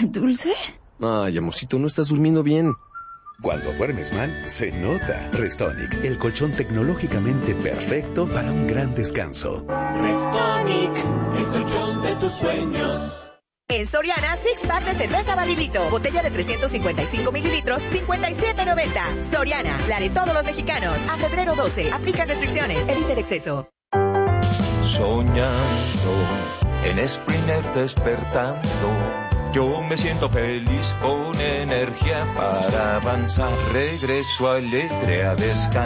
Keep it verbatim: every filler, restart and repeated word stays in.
¿Dulce? Ay, amorcito, no estás durmiendo bien. Cuando duermes mal, se nota. Restonic, el colchón tecnológicamente perfecto para un gran descanso. Restonic, el colchón de tus sueños. En Soriana, Six Pack de cerveza barrilito. Botella de trescientos cincuenta y cinco mililitros, cincuenta y siete noventa. Soriana, la de todos los mexicanos. A febrero doce, aplica restricciones, evita el exceso. Soñando, en Sprinter despertando. Yo me siento feliz con energía para avanzar. Regreso alegre a descansar.